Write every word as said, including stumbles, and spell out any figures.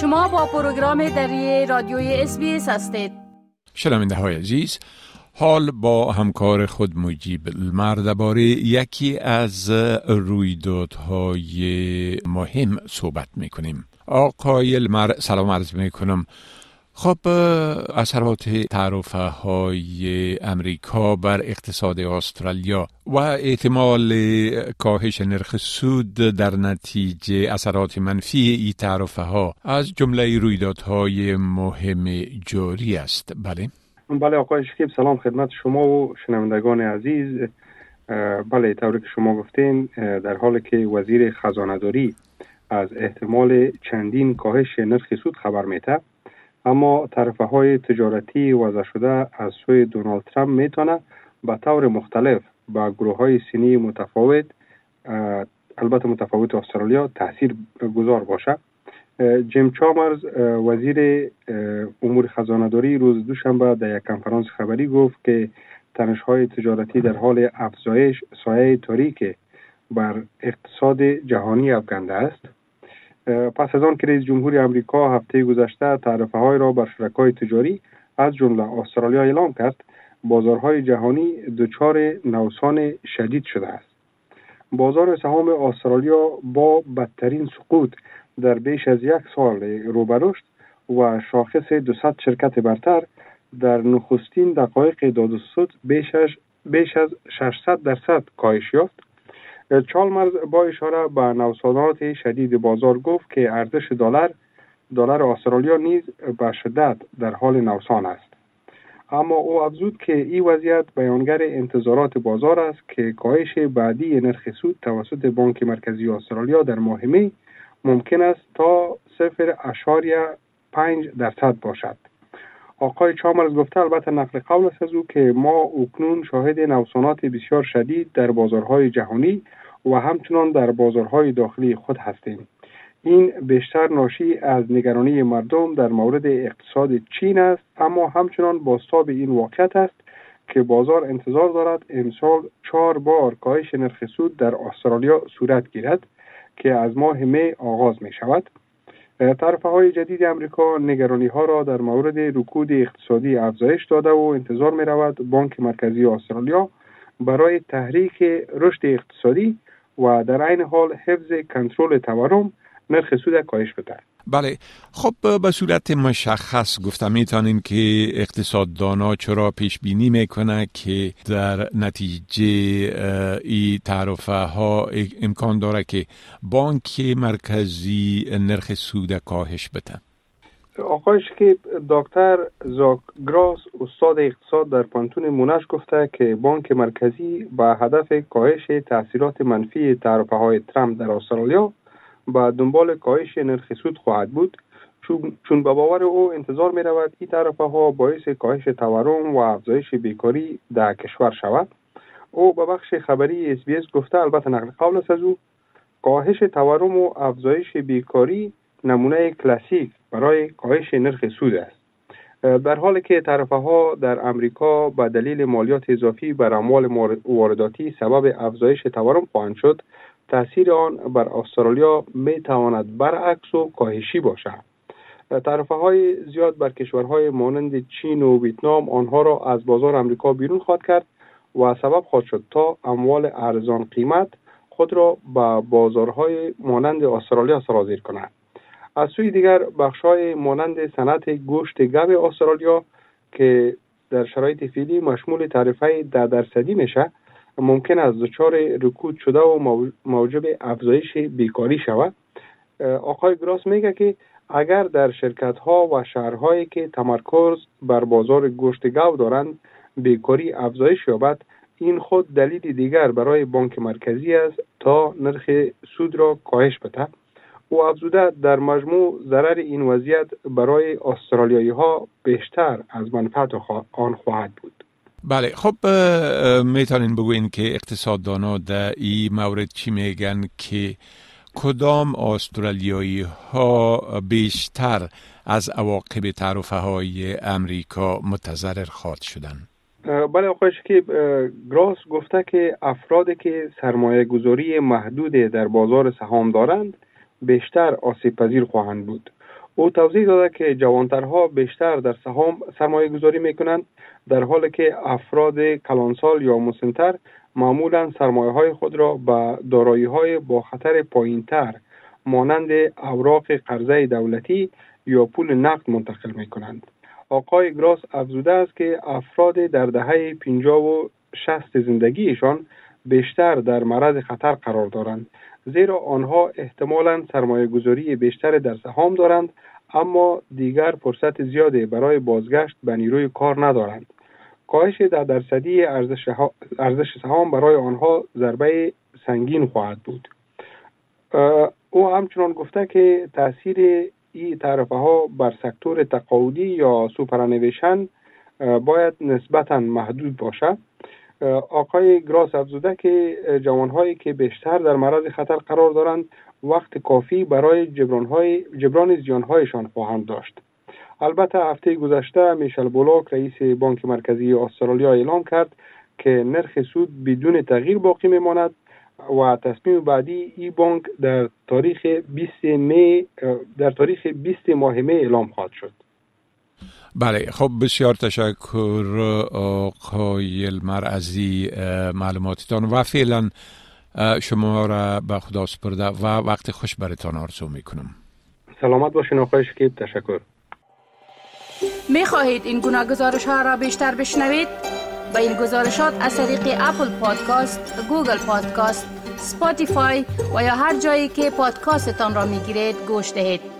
شما با پروگرام دری رادیوی اس بی اس هستید. شنونده های عزیز، حال با همکار خود مجیب المر درباره یکی از رویدادهای مهم صحبت میکنیم. آقای المر سلام عرض میکنم. خب اثرات تعرفه های امریکا بر اقتصاد استرالیا و احتمال کاهش نرخ سود در نتیجه اثرات منفی این تعرفه ها از جمله رویدادهای مهم جاری است. بله بله آقای شکیب، سلام خدمت شما و شنوندگان عزیز. بله طوری که شما گفتین، در حالی که وزیر خزانه‌داری از احتمال چندین کاهش نرخ سود خبر میده، اما تعرفه های تجارتی وضع شده از سوی دونالد ترامپ میتونه به طور مختلف با گروه های سنی متفاوت، البته متفاوت استرالیا، تاثیر گذار باشه. جیم چامرز وزیر امور خزانه‌داری روز دوشنبه در یک کنفرانس خبری گفت که تنش‌های تجارتی در حال افزایش سایه تاریک بر اقتصاد جهانی افکنده است. پس از آن که رئیس جمهوری آمریکا هفته گذشته تعرفه‌های را بر شرکای تجاری از جمله استرالیا اعلام کرد، بازارهای جهانی دچار نوسان شدید شده است. بازار سهام استرالیا با بدترین سقوط در بیش از یک سال روبرشت و شاخص دویست شرکت برتر در نخستین دقایق داد و ستد بیش از بیش از ششصد درصد کاهش یافت. چالمرز با اشاره به نوسانات شدید بازار گفت که ارزش دلار دلار استرالیا نیز به شدت در حال نوسان است. اما او افزود که این وضعیت بیانگر انتظارات بازار است که کاهش بعدی نرخ سود توسط بانک مرکزی استرالیا در ماه می ممکن است تا صفر اشاریه پنج درصد باشد. آقای چامرز گفته، البته نقل قول است از او، که ما اکنون شاهد نوسانات بسیار شدید در بازارهای جهانی و همچنان در بازارهای داخلی خود هستیم. این بیشتر ناشی از نگرانی مردم در مورد اقتصاد چین است، اما همچنان بازتاب این واقعیت است که بازار انتظار دارد امسال چهار بار کاهش نرخ سود در استرالیا صورت گیرد که از ماه می آغاز می شود. تعرفه های جدید امریکا نگرانی ها را در مورد رکود اقتصادی افزایش داده و انتظار می رود بانک مرکزی استرالیا برای تحریک رشد اقتصادی و در عین حال حفظ کنترل تورم نرخ سود کاهش بده. بله، خب به صورت مشخص گفتم میتونین که اقتصاددانا چرا پیش بینی میکنه که در نتیجه ای تعرفه ها امکان داره که بانک مرکزی نرخ سود کاهش بده؟ آقای شکیب، دکتر زاک گراس استاد اقتصاد در پانتون مونش گفته که بانک مرکزی با هدف کاهش تاثیرات منفی تعرفه های ترامپ در استرالیا با دنبال کاهش نرخ سود خواهد بود، چون چون به باور او انتظار می رود این تعرفه ها باعث کاهش تورم و افزایش بیکاری در کشور شود. او به بخش خبری اس بی اس گفته، البته نقل قول است از او، کاهش تورم و افزایش بیکاری نمونه کلاسیک برای کاهش نرخ سود است. در حالی که تعرفه ها در امریکا به دلیل مالیات اضافی بر اموال وارداتی سبب افزایش تورم خواهند شد، تأثیر آن بر استرالیا می تواند برعکس و کاهشی باشد. تعرفه های زیاد بر کشورهای مانند چین و ویتنام آنها را از بازار امریکا بیرون خواهد کرد و سبب خواهد شد تا اموال ارزان قیمت خود را به بازارهای مانند استرالیا سرازیر کنند. از سوی دیگر بخش‌های مانند صنعت گوشت گاو استرالیا که در شرایط فعلی مشمول تعرفه ده درصدی میشه، ممکن است دچار رکود شده و موجب افزایش بیکاری شود. آقای گراس میگه که اگر در شرکت‌ها و شهرهایی که تمرکز بر بازار گوشت گاو دارند بیکاری افزایش یابد، این خود دلیل دیگر برای بانک مرکزی است تا نرخ سود را کاهش بده. او افزوده در مجموع ضرر این وضعیت برای استرالیایی ها بیشتر از منفعت آن خواهد بود. بله، خب میتونین بگوین که اقتصاددانا در این مورد چی میگن که کدام استرالیایی ها بیشتر از عواقب تعرفه های امریکا متضرر خواهد شدن؟ بله آقای شکیب، گراس گفته که افرادی که سرمایه گذاری محدود در بازار سهام دارند بیشتر آسیب پذیر خواهند بود. او توضیح داده که جوانترها بیشتر در سهام سرمایه گذاری می کنند، در حالی که افراد کلانسال یا مسنتر معمولا سرمایه های خود را به دارایی های با خطر پایین تر مانند اوراق قرضه دولتی یا پول نقد منتقل می کنند. آقای گراس افزوده است که افراد در دهه پنجاه و شصت زندگیشان بیشتر در معرض خطر قرار دارند، زیرا آنها احتمالاً سرمایه گذاری بیشتر در سهام دارند اما دیگر فرصت زیادی برای بازگشت به نیروی کار ندارند. کاهش در درصدی ارزش ارزش سهام برای آنها ضربه سنگین خواهد بود. او همچنان گفته که تاثیر این تعرفه ها بر سکتور تقاعدی یا سوپرانویشن باید نسبتاً محدود باشد. آقای گراس افزوده که جوانهایی که بیشتر در معرض خطر قرار دارند وقت کافی برای جبرانهای جبران زیانهایشان خواهند داشت. البته هفته گذشته میشل بولاک رئیس بانک مرکزی استرالیا اعلام کرد که نرخ سود بدون تغییر باقی میماند و تصمیم بعدی ای بانک در تاریخ بیست می در تاریخ بیست ماه می اعلام خواهد شد. بله، خب بسیار تشکر آقای المر از معلوماتتان و فعلا شما را به خدا سپرده و وقت خوش براتان آرزو میکنم. سلامت باشین آقای شکیب. تشکر. می خواهید این گناه گزارش ها را بیشتر بشنوید؟ با این گزارشات از طریق اپل پادکاست، گوگل پادکاست، سپاتیفای و یا هر جایی که پادکاستتان را می گیرید گوش دهید.